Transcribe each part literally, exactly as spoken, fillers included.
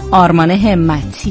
آرمان همتی.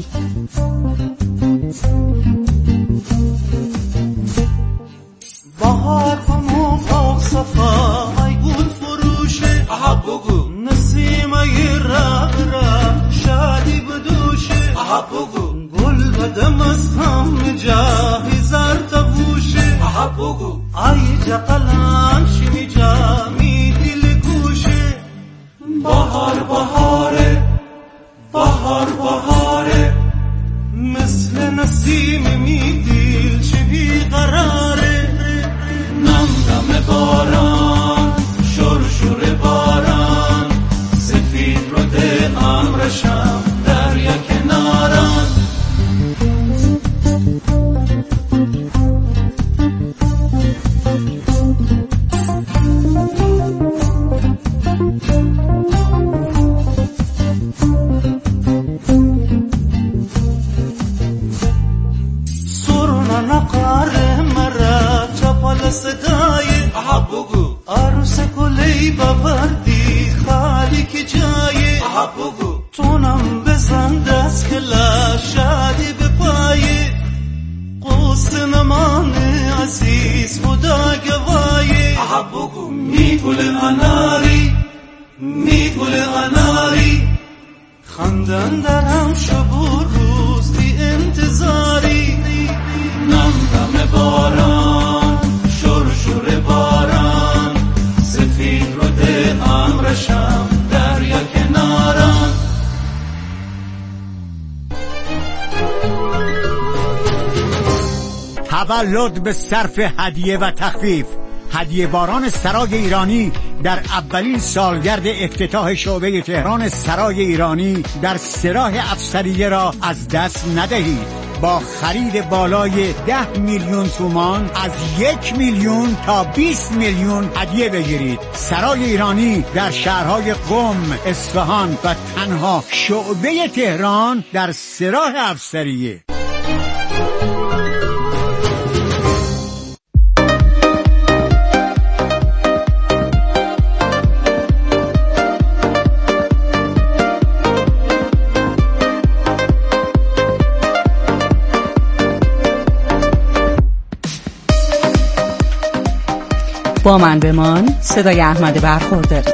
بهار همون باغ صفای گل فروشه اها بگو نسیمه رق رق شادی بدوشه اها بگو گل بدم از هم جاهی زرت بوشه اها بگو ای جقلان شمی جامی دل گوشه بهار بهاره بهار بهاره مثل نسیم می دل چه بی قراره نم نم باران شور شور باران سفید رو ده امرشم دریا کناران صدای اها بگو عروس گلی ببردی خالی که جای اها بگو تونم بزن دست کلا شادی به پای قوس نمان عزیز خدا گوای اها بگو می گل اناری می گل اناری خندن درم شب و روز بی انتظاری نم نم باران شور شور باران سفید رو ده امرشم دریا کناران تولد به صرف هدیه و تخفیف. هدیه باران سرای ایرانی در اولین سالگرد افتتاح شعبه تهران سرای ایرانی در سراح افسریه را از دست ندهید. با خرید بالای ده میلیون تومان از یک میلیون تا بیست میلیون هدیه بگیرید. سرای ایرانی در شهرهای قم، اصفهان و تنها شعبه تهران در سراح افسریه. با من بمان، صدای احمد برخورداری.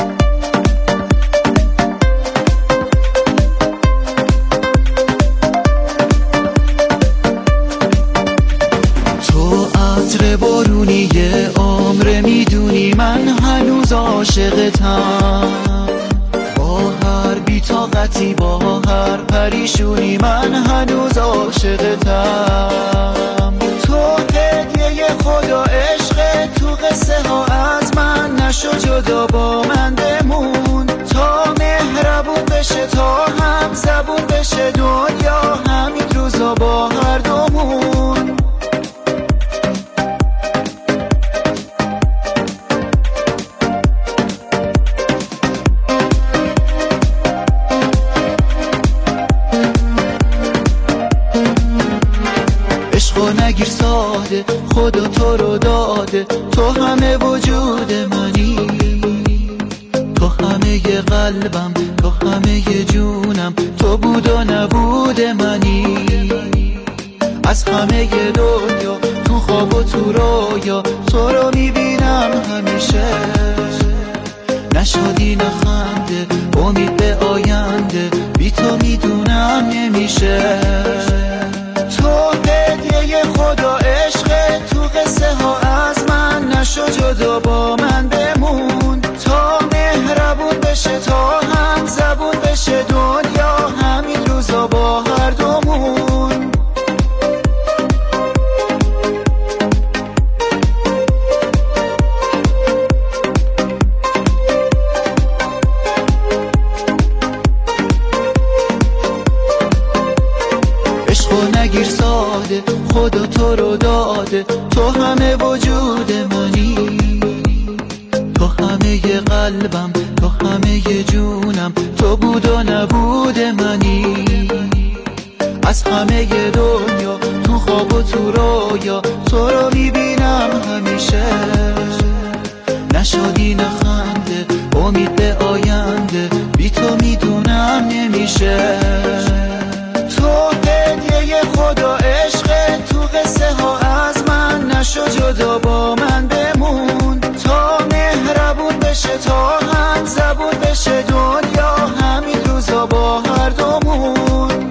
تو عطر بارونی عمر میدونی من هنوز عاشقتم، با هر بی‌طاقتی با هر پریشونی من هنوز عاشقتم. تو هدیه خدا عشق تو قصه ها از من نشو جدا با من بمون، تا مهربون بشه تا هم زبون بشه دنیا همین روزا با هر دومون. نگیر ساده خدا تو رو داده، تو همه وجود منی، تو همه قلبم، تو همه جونم، تو بود و نبود منی. از همه دنیا تو خواب و تو رویا تو رو میبینم همیشه، نشادی نخنده امید به آینده بی تو میدونم نمیشه. تو هدیه خدا عشق تو قصه ها از من نشو جدا با من بمون، تا مهربون بشه تا هم زبون بشه دنیا همین روزا با هر دومون. نگیر ساده خدا تو رو داده، تو همه وجود منی، تو همه قلبم، تو همه جونم، تو بود و نبود منی. از همه دنیا تو خواب و تو رویا تو رو میبینم همیشه، نشادی نخنده امید به آینده بی تو میدونم من نمیشه. تو هدیه خدا عشق، تو قصه ها از من نشو جدا، با من بمون تا مهربون بشه، تا هم زبون بشه دنیا، همین روزا با هر دومون.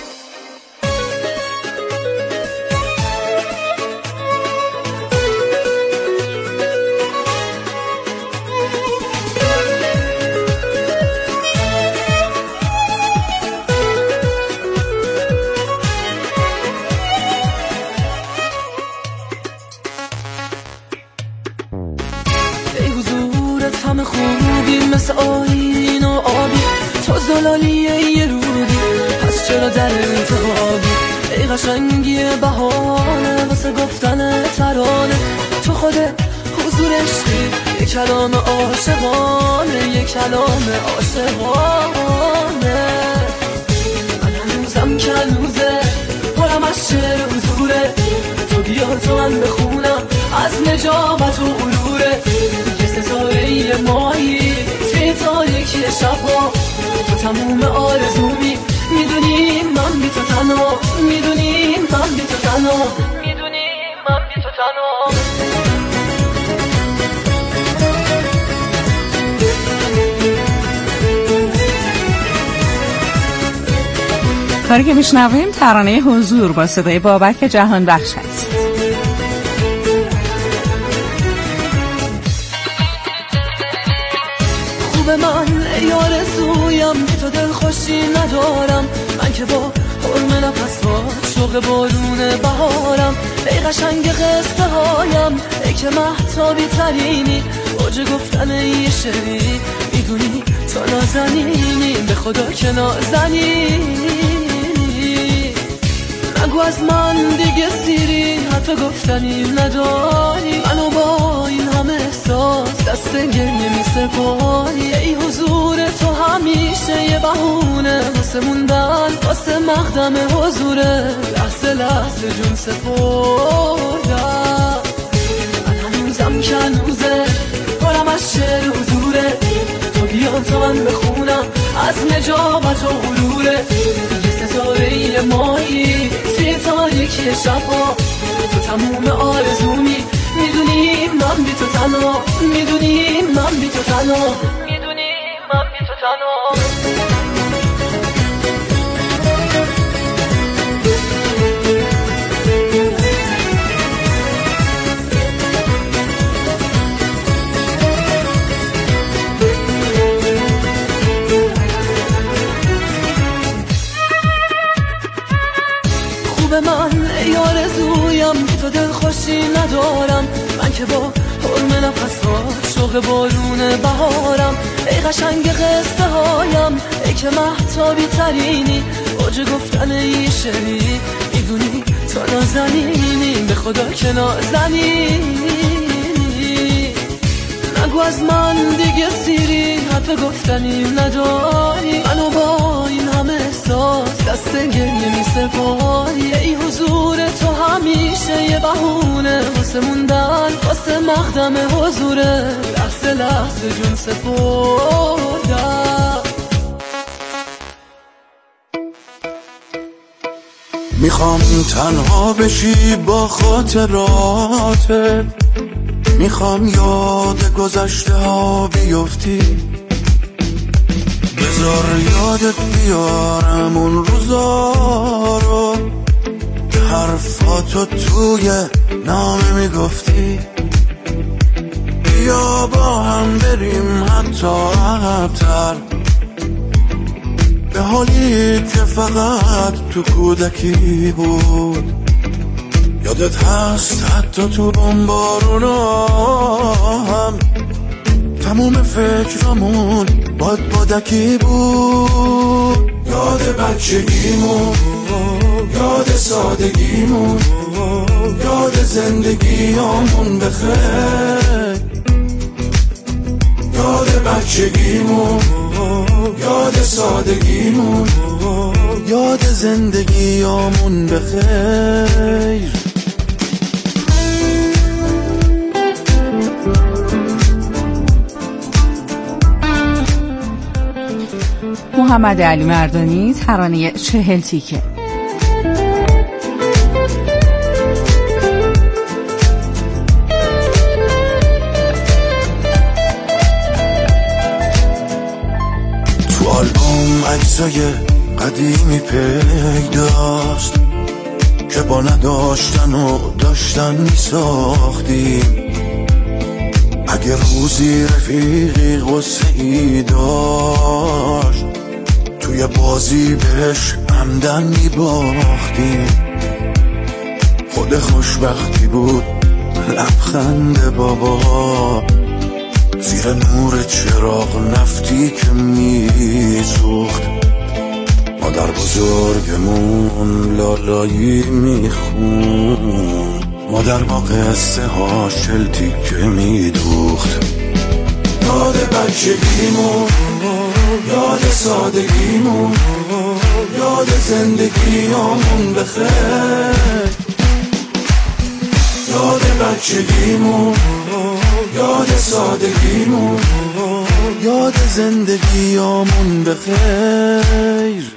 همه خوبی مثل آیین و آبی، تو زلالیه یه رودی، پس چرا در انتخابی؟ ای قشنگی بهانه واسه گفتن ترانه، تو خود حضور عشقی، یه کلام عاشقانه، یه کلام عاشقانه. من هنوزم که هنوزه پرم از شعر و حضوره، تو بیار تو من بخونم از نجابت و غروره، ستاره ماهی توی تاریکی شبا، تو تموم آرزومی، میدونی من بی تو تنها، میدونی من بی تو تنها، میدونی من بی تو تنها. کاری که میشنویم ترانه حضور با صدای بابک جهان بخش است. به من ای آرزویم، بی تو دل خوشی ندارم، من که با حرم نفس با شوق بارون بهارم. ای قشنگ قصه هایم، ای که مهتابی ترینی، اوج گفتن یه شعری، میدونی تو نازنینی، به خدا که نازنینی. نگو از من دیگه سیری، حتی گفتنی نداری، منو با این همه احساس دست گریه می سپاری. ای حضور تو همیشه یه بهونه واسه موندن، واسه مقدم حضوره، لحظه لحظه جون سپردم. من هنوزم که هنوزه پرم از شعر حضوره، تو بیان تا من بخونم از نجابت و غروره، یه ستاره ماهی توی تاریکی شبا، تو تموم آرزومی، میدونی من بی تو تنها، میدونی من بی تو تنها، میدونی من بی تو تنها. خوب من ای آرزویم، بی تو دل خوشی ندارم، من که با حرم نفس ها شوق بارون بهارم. ای قشنگ قصه هایم، ای که مهتابی ترینی، اوج گفتن یه شعری، میدونی تو نازنینی، به خدا که نازنینی. نگو از من دیگه سیری، حتی گفتنی نداری، منو با این همه احساس دست گریه می سپاری. ای حضور تو همیشه یه بهونه واسه موندن، واسه مقدم حضوره، لحظه لحظه جون سپردم. میخوام تنها بشی با خاطراتت، میخوام یاد گذشته ها بیفتی، بذار یادت بیارم اون روزا رو، حرفاتو توی نامه میگفتی. بیا با هم بریم حتی عقب‌تر، به حالی که فقط تو کودکی بود. یادت هست حتی تو بمبارونا هم تموم فکرامون باد بادکی بود. یاد بچگیمون، یاد سادگیمون، یاد زندگیامون بخیر. یاد بچگیمون، یاد سادگیمون، یاد زندگیامون بخیر. محمد علی مردانی، ترانه چهل تیکه. تو آلبوم عکسای قدیمی پیداست که با نداشتن و داشتن می ساختیم. اگر روزی رفیقی غصه ای داشت توی بازی بهش عمدن می باختیم. خود خوشبختی بود لبخند بابا زیر نور چراغ نفتی که می سوخت. مادر بزرگمون لالایی می خون، مادر با قصه ها شلتی که می دوخت. یاد بچگیمون، یاد سادگیمون، یاد زندگیامون بخیر. یاد بچگیمون، یاد سادگیمون، یاد زندگیامون بخیر.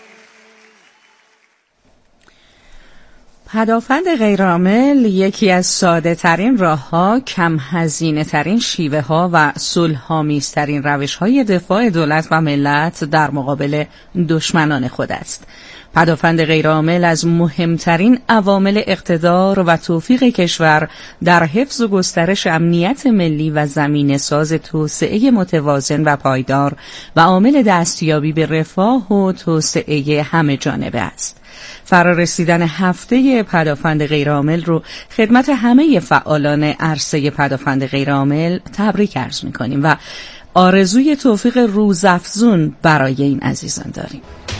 پدافند غیرعامل یکی از ساده ترین راه ها، کم هزینه ترین شیوه ها و صلح‌آمیز ترین روش های دفاع دولت و ملت در مقابل دشمنان خود است. پدافند غیرعامل از مهمترین عوامل اقتدار و توفیق کشور در حفظ و گسترش امنیت ملی و زمینه ساز توسعه متوازن و پایدار و عامل دستیابی به رفاه و توسعه همه جانبه است. فرارسیدن هفته پدافند غیرعامل رو خدمت همه فعالان عرصه پدافند غیرعامل تبریک عرض می‌کنیم و آرزوی توفیق روزافزون برای این عزیزان داریم.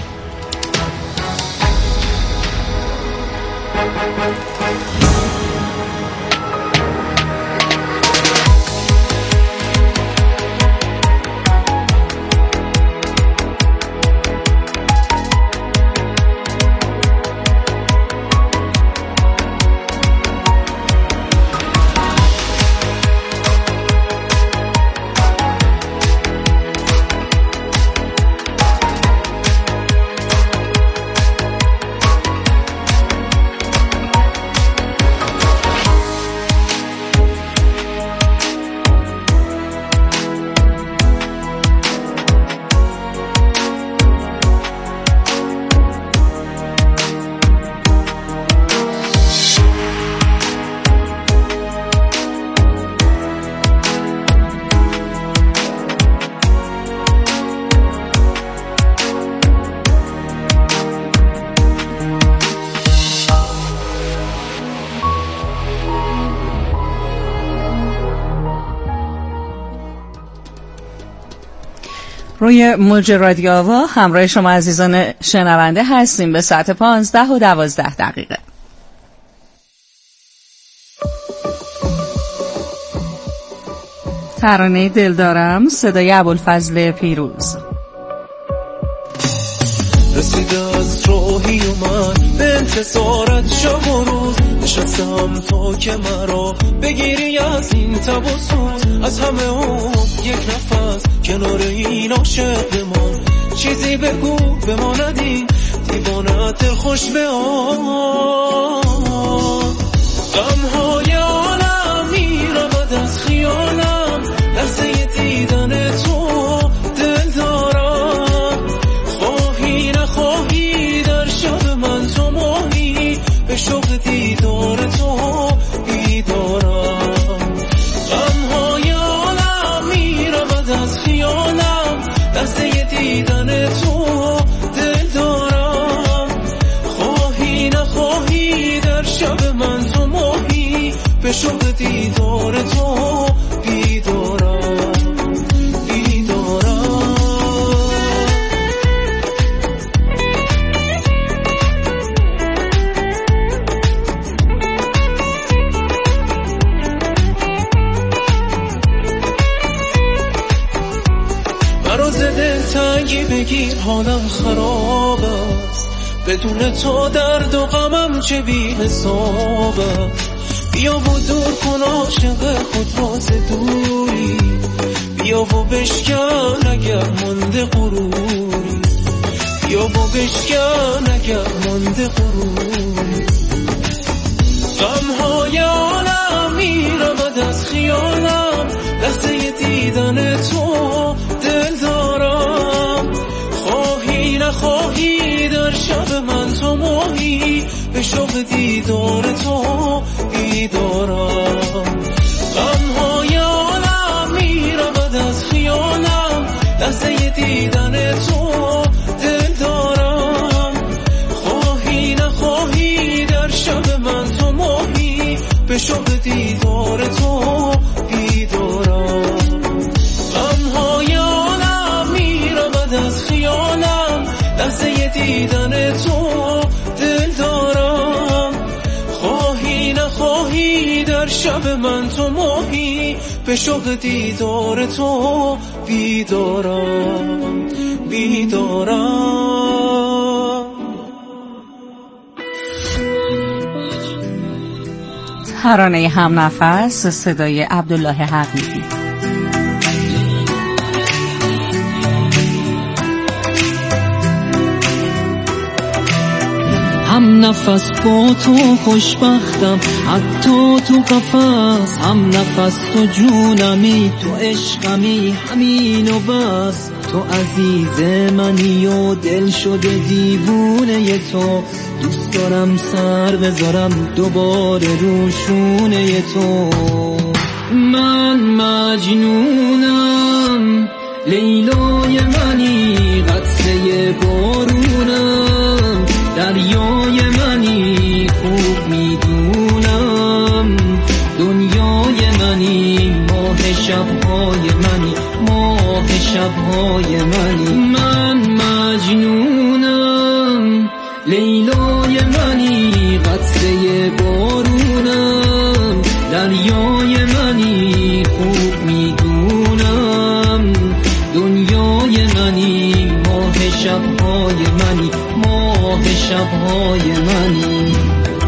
روی موج رادیو آوا همراه شما عزیزان شنونده هستیم به ساعت پانزده و دوازده دقیقه. ترانه دل دارم، صدای ابوالفضل پیروز. رسیده از راهی و من به انتصارت شب و روز، نشستم تا که مرا بگیری از این تب و سوز. از همه اون یک نفس کنار این عاشق بمان، چیزی بگو بماندی دیوانت خوش به آن. غمهای عالم میرمد از خیالم، لحظه دیدن تو دل دارم. خواهی نخواهی در شب من تو ماهی، به شوق دیدار تو بیدارم. غمهای عالم میرمد از خیالم، لحظه دیدن تو دل دارم. خواهی نخواهی در شب من تو ماهی، به شوق دیدار تو بیدارم بیدارم. مرا ز دلتنگی بگیر حالم خراب است، بدون تو درد و غمم چه بی حساب است. بیا و دور کن عاشق خود را ز دوری، بیا و بشکن اگر مونده غروری. بیا با بشکن اگر مانده غرور. غمهای عالم میرود از خیالم، لحظه دیدن تو دل دارم. خواهی نخواهی در شب من تو ماهی، به شوق دیدار تو بیدارم. غمهای عالم میرود از خیالم، لحظه دیدن تو دل دارم. خواهی نخواهی در شب من تو ماهی، به شوق دیدار تو بیدارم. غمهای عالم میرود از خیالم، لحظه دیدن تو دل دارم. خواهی نخواهی در شب من تو ماهی، به شوق دیدار تو بیدارم بیدارم. ترانه هم نفس، صدای عبدالله حقیقی. هم نفس با تو خوشبختم، حتی تو قفس. هم نفس تو جونمی، تو عشقمی، همین و بس. تو عزیز منی و دل شده دیوونه تو. دوست دارم سر بذارم دوباره رو شونه تو. من مجنونم، لیلای منی، قطره بارونم. دریای منی، خوب میدونم. دنیای منی، ماه شبهای منی، ماه شبهای منی. من مجنونم، لیلای منی، قطره بارونم. دریای منی، خوب میدونم. دنیای منی، ماه شبهای منی، ماه شبهای منی.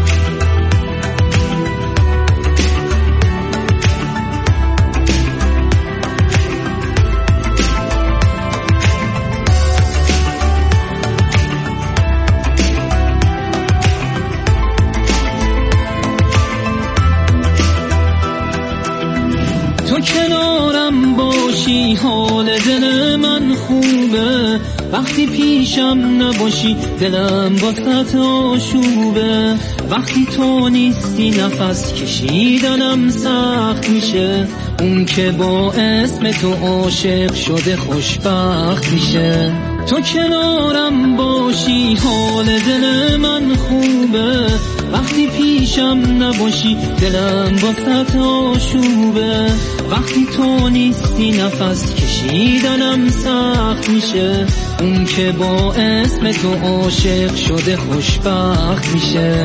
تو کنارم باشی حال دل من خوبه، وقتی پیشم نباشی دلم واسه آشوبه. وقتی تو نیستی نفس کشیدنم سخت میشه، اون که با اسم تو عاشق شده خوشبخت میشه. تو کنارم باشی حال دل من خوبه، وقتی پیشم نباشی دلم واسه آشوبه. وقتی تو نیستی نفس کشیدنم سخت میشه، اون که با اسم تو عاشق شده خوشبخت میشه.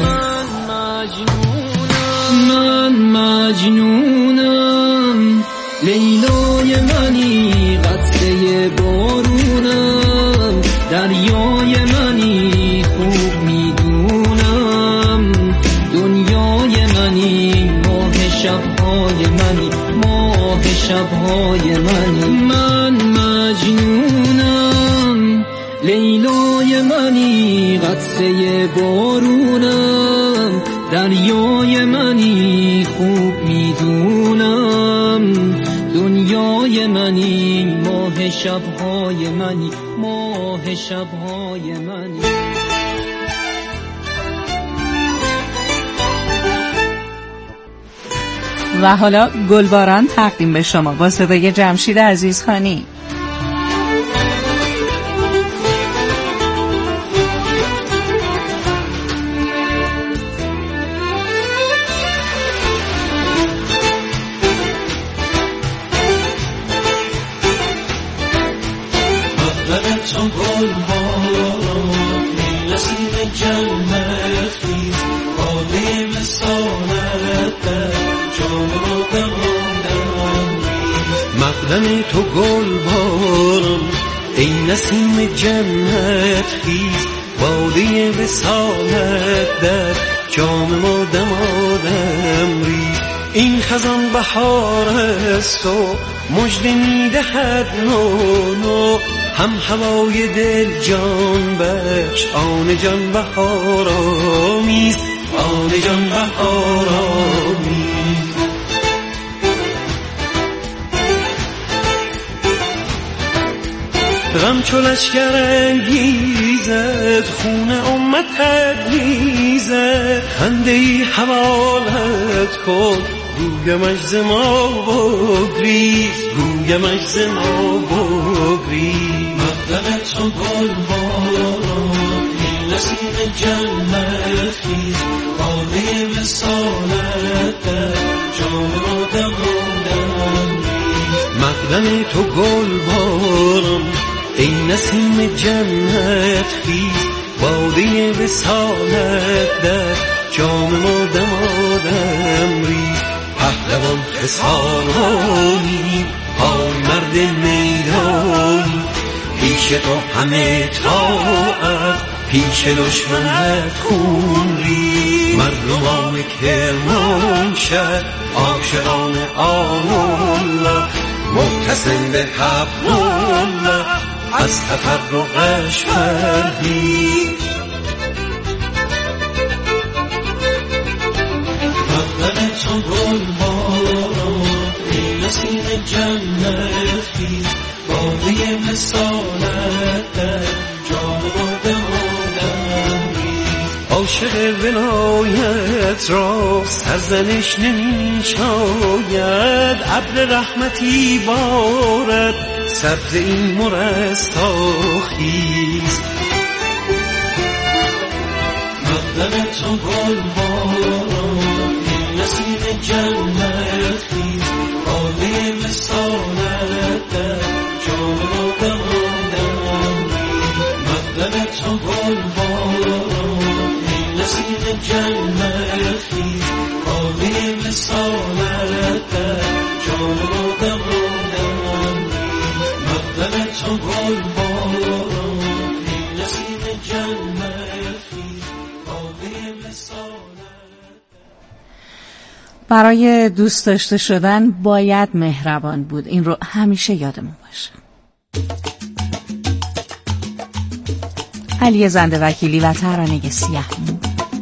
من مجنونم، لیلای منی، قطره بارونم. دریای منی، خوب میدونم. دنیای منی، ماه شبهای منی، ماه شبهای منی. من مجنونم، لیلای منی، قطره بارونم. دریای منی، خوب میدونم. دنیای منی، ماه شبهای منی، ماه شبهای منی. و حالا گلباران تقدیم به شما با صدای جمشید عزیزخانی. تو گل باران، نسیم جنت خیز، باده وصالت در جام و دمانم ریز. مقدم تو گل باران، ای نسیم جنت خیز، باده وصالت در جام و دمانم ریز. این خزان بهار است و مژده میدهد نو نو، هم هوای دل جان بخش آن جان بهارامیست آن جان بهارامیست غم چو لشکر انگیزد خون امتت میزد خنده ای حوالت کن گویمش ز ما بگریز گویمش ز ما بگریز مقدم تو گل باران ای نسیم جنت خیز باده وصالت در جان ما دماندم مقدم تو گل باران ای نسیم جنت خیز باده وصالت در جام ما دمادم ریز پهلوان خسارانی پای مرد میدانی پیش تو همه طاعت پیش دشمنت خون ریز مردمان کرمانشهر عاشقان آنالله متصل به حبلالله از تفرقش پرهیز مقدم تو گل باران ای نسیم جنت خیز باده مثالت در جان ما دمادم ریز عاشق ولایت را سرزنش نمی شاید ابر رحمتی بارد سبز این مرستاخیز مقدم تو گل باران ای نسیم جنت خیز باده مثالت در جام ما دمادم ریز مقدم تو گل باران ای نسیم جنت خیز باده مثالت در جام ما دمادم مقدم تو گل باران ای نسیم جنت خیز باده مثالت. برای دوست داشته شدن باید مهربان بود. این رو همیشه یادمون باشه. علی زنده وکیلی و ترانه سیاه مو.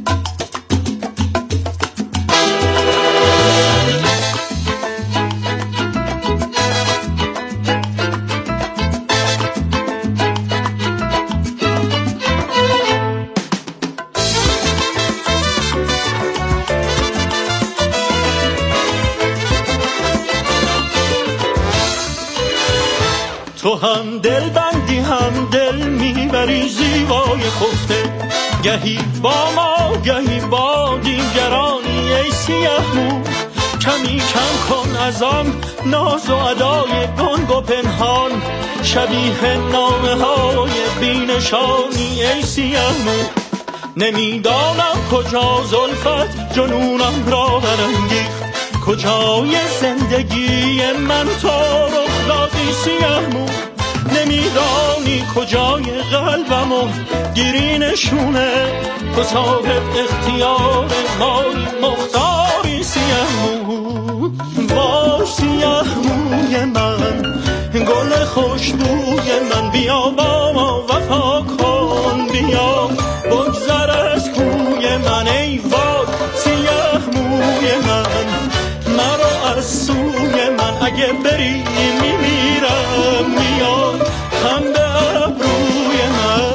تو هم دل بندی هم دل میبری زیبای خفته گهی با ما گهی با دیگرانی ای سیاه مو کمی کم کن ازم ناز و ادای گنگ و پنهان شبیه نامه های بینشانی ای سیاه مو نمیدانم کجا زلفت جنونم را برانگیخت کجای زندگی من تو رخ دادی سیاه مو نمیدانی کجای قلبمو گیری نشونه تو صاحب اختیار ماری مختاری سیاه مو باش سیاه موی من گل خوشبوی من بیا با ما وفا کن بیا بگذر از کوی من ای وای سیاه موی من مرا از سوی من اگه بری میمیرم میاد هم به ابروی من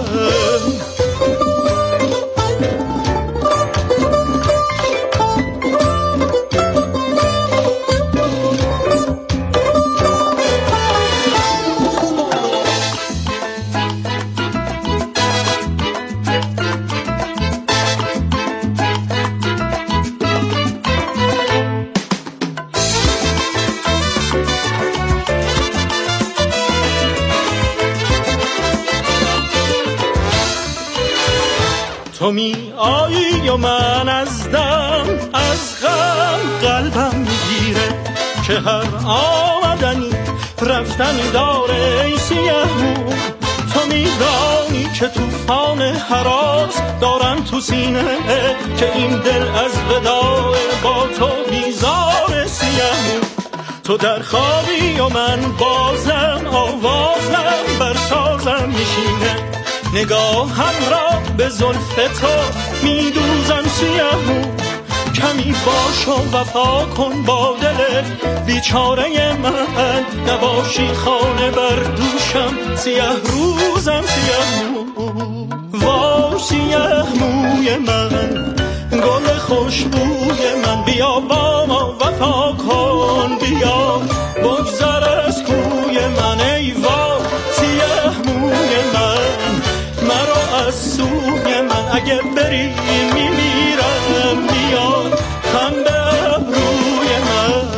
تو می آیی و من از دم از غم قلبم میگیره که هر آمدنی رفتنی داره ای سیاه مو تو میدانی که توفان هراس دارن تو سینه که این دل از وداع با تو بیزار سیاه مو تو در خوابی و من بازم آوازم بر سازم میشینه نگاهم را به زلف تو میدوزم سیاه کمی باش و وفا کن با دل بیچاره من نباشی خانه بر دوشم سیاه روزم سیاه مو وا سیاه موی من گل خوشبوی من بیا با ما وفا کن بیا بگذر از کوی من ای وا سیاه موی من مرا از سوی من اگه بری میمیرم بیا خم به ابروی من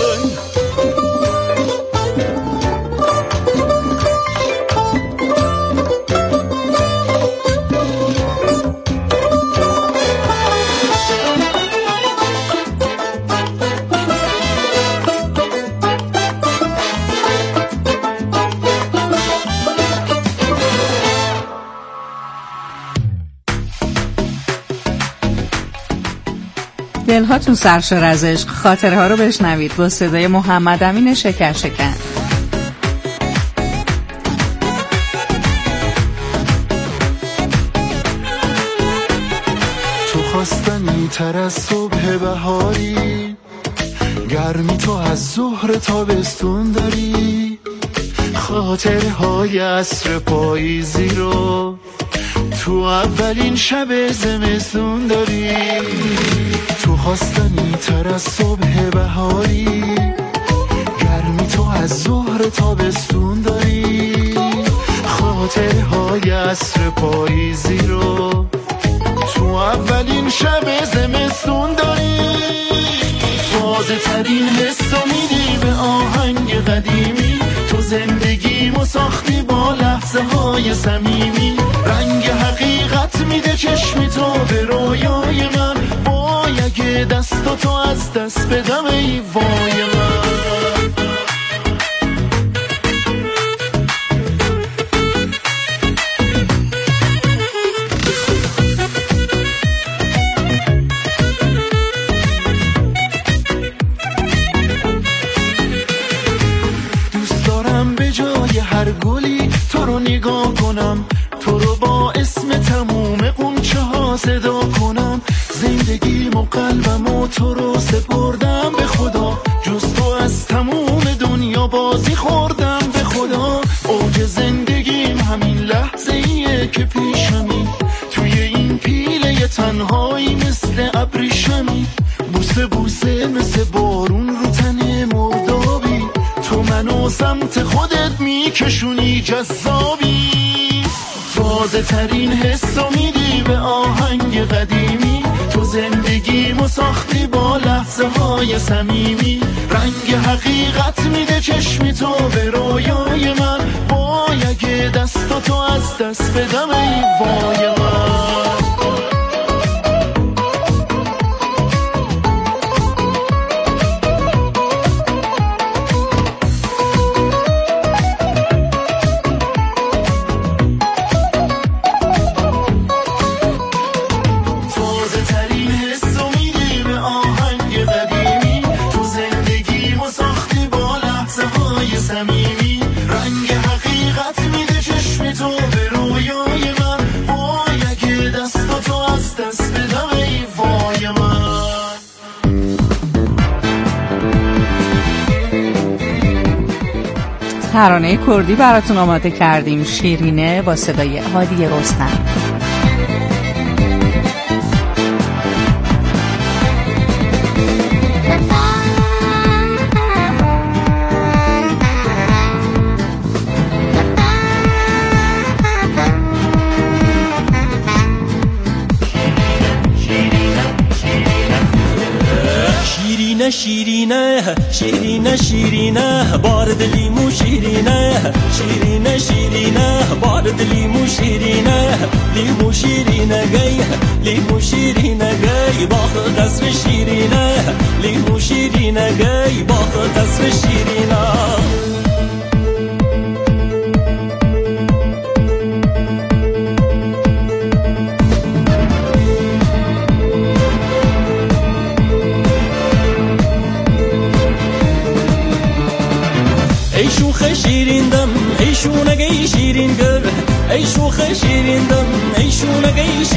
دلهاتون سرشار از عشق، خاطره ها رو بشنوید با صدای محمد امین شکر شکن. تو خواستنی تر از صبح بهاری گرمی تو از ظهر تابستون داری خاطره های عصر پاییزی رو تو اولین شب زمستون داری تو خواستنی تر از صبح بهاری گرمی تو از ظهر تابستون داری خاطره های عصر پاییزی رو تو اولین شب زمستون داری تازه ترین حسو میدی به آهنگ قدیمی تو زندگیمو ساختی با لحظه های صمیمی رنگ حقیقت میده چشم تو به رویای من وای اگه دست تو از دست بدم ای وای من دوست دارم به جای هر گلی تو رو نگاه کنم تو رو با اسم تموم قنچه ها صدا کنم زندگیم و قلبم و تو رو سپردم به خدا جز تو از تموم دنیا بازی خوردم به خدا اوج زندگیم همین لحظه ایه که پیشمی توی این پیله تنهایی مثل ابریشمی بوسه بوسه مثل بارون رو تن مردابی تو منو سمت خودت میکشونی جذابی تازه ترین حسو میدی به آهنگ قدیمی تو زندگیمو ساختی با لحظه های صمیمی رنگ حقیقت میده چشمی تو به رویای من وای اگه دست تو از دست بدم ای وای من ترانه کردی براتون آماده کردیم، شیرینه با صدای هادی رستم. شیرینه شیرینه شیرینه بارد لیمو شیرینه شیرینه شیرینه بارد لیمو شیرینه لیمو شیرینه گی لیمو شیرینه گی باخت قصر شیرینه لیمو شیرینه گی باخت قصر شیرینه سرخ شیرین دم ای شونه گیش